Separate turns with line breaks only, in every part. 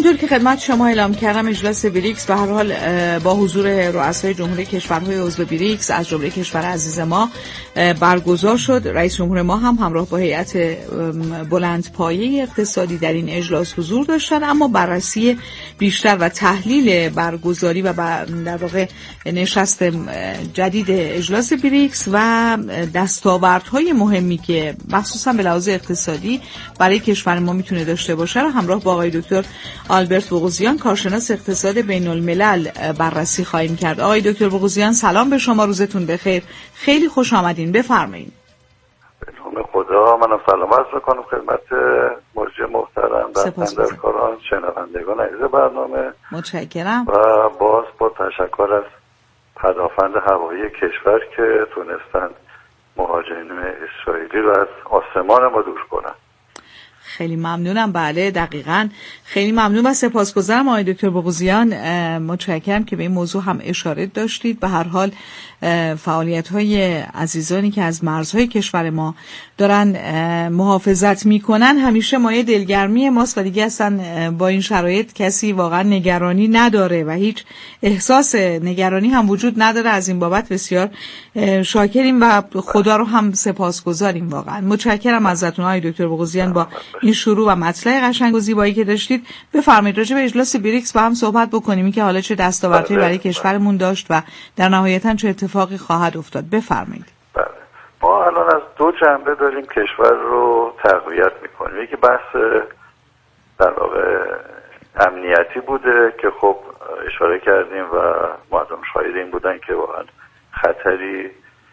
همونطور که خدمت شما اعلام کردم اجلاس بریکس به هر حال با حضور رؤسای جمهوری کشورهای عضو بریکس از جمله کشور عزیز ما برگزار شد. رئیس جمهور ما هم همراه با هیئت بلندپایه اقتصادی در این اجلاس حضور داشتن، اما بررسی بیشتر و تحلیل برگزاری و در واقع نشست جدید اجلاس بریکس و دستاوردهای مهمی که مخصوصا به لحاظ اقتصادی برای کشور ما میتونه داشته باشه رو همراه با آقای دکتر آلبرت بوغوزیان کارشناس اقتصاد بین الملل بررسی خواهیم کرد. آقای دکتر بوغوزیان سلام به شما، روزتون بخیر، خیلی خوش آمدین، بفرمایید.
به نام خدا منم سلام عرض می‌کنم خدمت مجری محترم و بندرکاران شنوندگان عزیز برنامه.
متشکرم.
و باز با تشکر از پدافند هوایی کشور که تونستن مهاجرین اسرائیلی رو از آسمان ما دور کنن.
خیلی ممنونم. بله دقیقاً خیلی ممنون و سپاسگزارم آقای دکتر بوغوزیان. متشکرم که به این موضوع هم اشاره داشتید. به هر حال فعالیت‌های عزیزانی که از مرزهای کشور ما دارن محافظت میکنن همیشه مایه دلگرمی ماست و دیگه اصلا با این شرایط کسی واقعا نگرانی نداره و هیچ احساس نگرانی هم وجود نداره. از این بابت بسیار شاکریم و خدا رو هم سپاسگزاریم. واقعا متشکرم ازتون آقای دکتر بوغوزیان با این شروع و مطلع قشنگ و زیبایی که داشتید. بفرمایید راجع به اجلاس بریکس با هم صحبت بکنیم که حالا چه دستاوردهایی برای کشورمون داشت و در نهایتاً چه اتفاقی خواهد افتاد. بفرمایید.
بله. ما الان از دو جنبه داریم کشور رو تقویت میکنیم. یکی بحث در واقع امنیتی بوده که خب اشاره کردیم و مردم شاهد این بودن که واقعا خطری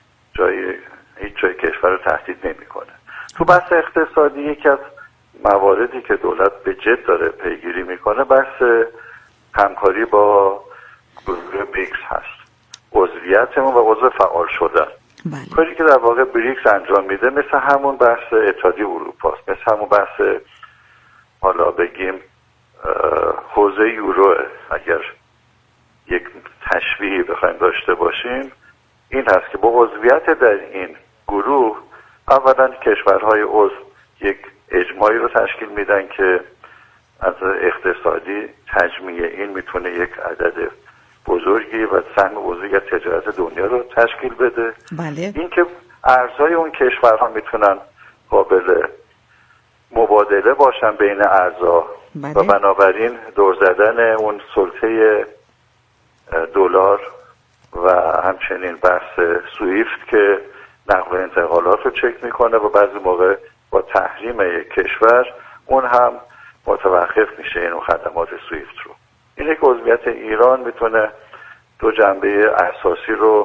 هیچ جای کشور رو تهدید نمیکنه. تو بحث اقتصادی یکی از مواردی که دولت به جد داره پیگیری میکنه بحث همکاری با گروه بریکس هست، عضویتمون و عضو فعال شدن. کاری که در واقع بریکس انجام میده مثل همون بحث اتحادیه اروپاست، مثل همون بحث حالا بگیم حوزه یورو. اگر یک تشبیهی بخوایم داشته باشیم این هست که با عضویت در این گروه اولا کشورهای عضو یک اجماعی رو تشکیل میدن که از اقتصادی تجمیع این میتونه یک عدد بزرگی و سهم عضویت تجارت دنیا رو تشکیل بده.
بله.
این که ارزهای اون کشورها میتونن قابل مبادله باشن بین ارزها. بله. و بنابراین دور زدن اون سلطه دلار و همچنین بحث سویفت که نقل و انتقالات رو چک میکنه و بعضی موقع با تحریم یک کشور اون هم متوقف میشه این خدمات سویفت رو. این یک عضویت ایران میتونه دو جنبه اساسی رو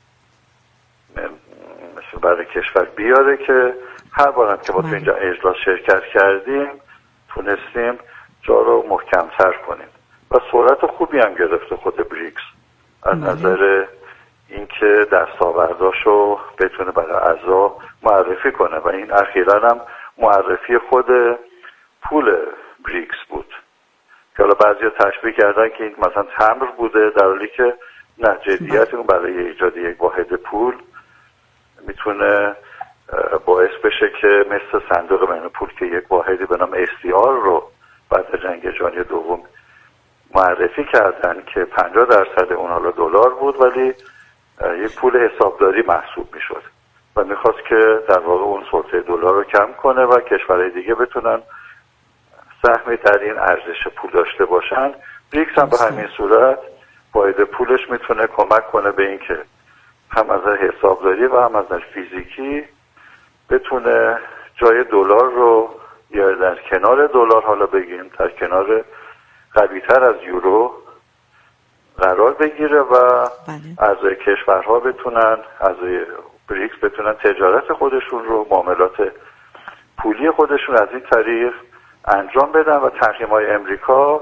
مثل برای کشور بیاره که هر بارم که ما تو اینجا اجلاس شرکت کردیم تونستیم جا رو محکم‌تر کنیم و سرعت خوبی هم گرفته خود بریکس از نظر اینکه دستاورداشو بتونه برای اعضا معرفی کنه و این اخیراً هم معرفی خود پول بریکس بود که حالا بعضیا تشبیه کردن که این مثلا تمبر بوده، در حالی که نه، جدیت اون برای ایجاد یک واحد پول میتونه باعث بشه که مثل صندوق بین پول که یک واحدی به نام SDR رو بعد جنگ جهانی دوم معرفی کردن که 50% اون حالا دلار بود ولی یک پول حسابداری محسوب میشد و میخواست که در واقع اون سلطه دلار رو کم کنه و کشورهای دیگه بتونن سهمی در این ارزش پول داشته باشن. بریکس هم به همین صورت واحد پولش میتونه کمک کنه به این که هم از حسابداری و هم از فیزیکی بتونه جای دلار رو یا در کنار دلار حالا بگیم در کنار قوی‌تر از یورو قرار بگیره و اعضای کشورها بتونن، اعضای بریکس بتونن تجارت خودشون رو، معاملات پولی خودشون از این طریق انجام بدن و تحریم‌های امریکا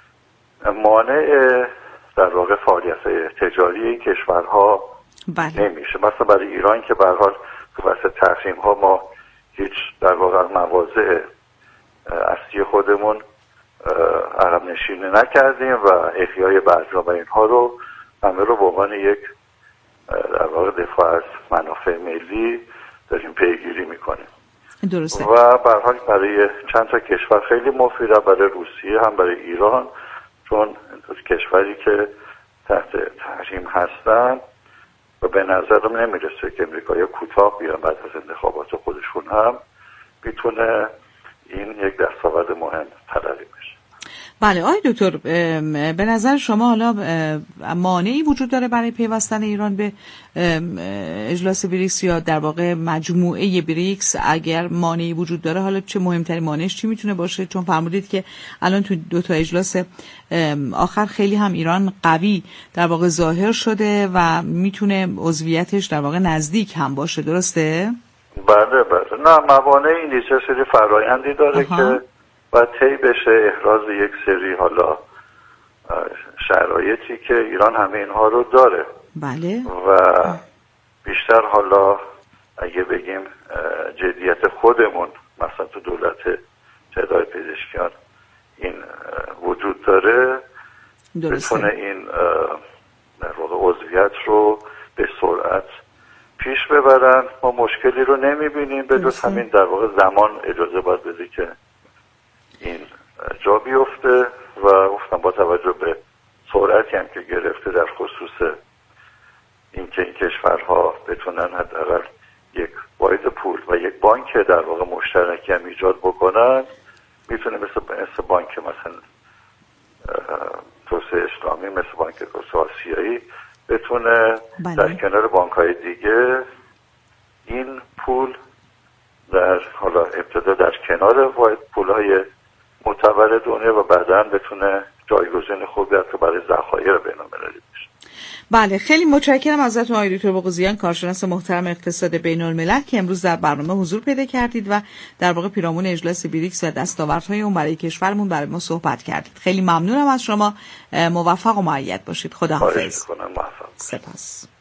مانع در واقع فعالیت تجاری این کشورها نمیشه. مثلا برای ایران که به هر حال تو وسط تحریم‌ها ما هیچ در واقع مواضع اصلی خودمون عقب نشینی نکردیم و احیای برجام و اینها رو همه رو به عنوان یک در واقع دفاع از منافع ملی داریم پیگیری میکنیم.
درسته.
و به هر حال برای چند تا کشور خیلی مفیده، برای روسیه هم برای ایران، چون کشوری که تحت تحریم هستن و به نظرم نمیرسه که امریکایی کوتاه بیان بعد از انتخابات خودشون هم میتونه این یک دستاورد مهم تلقی بشه.
بله آقای دکتر، به نظر شما حالا مانعی وجود داره برای پیوستن ایران به اجلاس بریکس یا در واقع مجموعه بریکس؟ اگر مانعی وجود داره حالا چه مهمترین مانعش چی میتونه باشه؟ چون فرمودید که الان تو 2 تا اجلاس آخر خیلی هم ایران قوی در واقع ظاهر شده و میتونه عضویتش در واقع نزدیک هم باشه، درسته؟
بله نه، موانعی نیست، یه سری فرایندی داره که و طی بشه احراز یک سری حالا شرایطی که ایران همه اینها رو داره.
بله.
و بیشتر حالا اگه بگیم جدیت خودمون، مثلا تو دولت تعداد پزشکیان این وجود داره، بتونه این در واقع عضویت رو به سرعت پیش ببرن. ما مشکلی رو نمیبینیم، به جز همین در واقع زمان اجازه باید بده که این جا بیفته و گفتم با توجه به سرعتی هم که گرفته در خصوص اینکه این کشورها بتونن حداقل یک واحد پول و یک بانک در واقع مشترکی هم ایجاد بکنن، میتونه مثل بانک مثلا توسعه اسلامی، مثل بانک توسعه آسیایی بتونه در کنار بانک‌های دیگه این پول در حالا ابتدا در کنار واحد پول‌های معتبر دنیا و بعداً بتونه جایگزین خوبی حتی برای ذخایر بین‌المللی بشه.
بله خیلی متشکرم ازتون آقای دکتر بغوزیان، کارشناس محترم اقتصاد بین‌الملل، که امروز در برنامه حضور پیدا کردید و در واقع پیرامون اجلاس بریکس و دستاوردهای اون برای کشورمون برای ما صحبت کردید. خیلی ممنونم از شما، موفق و مؤید باشید. خداحافظ.
سپاس.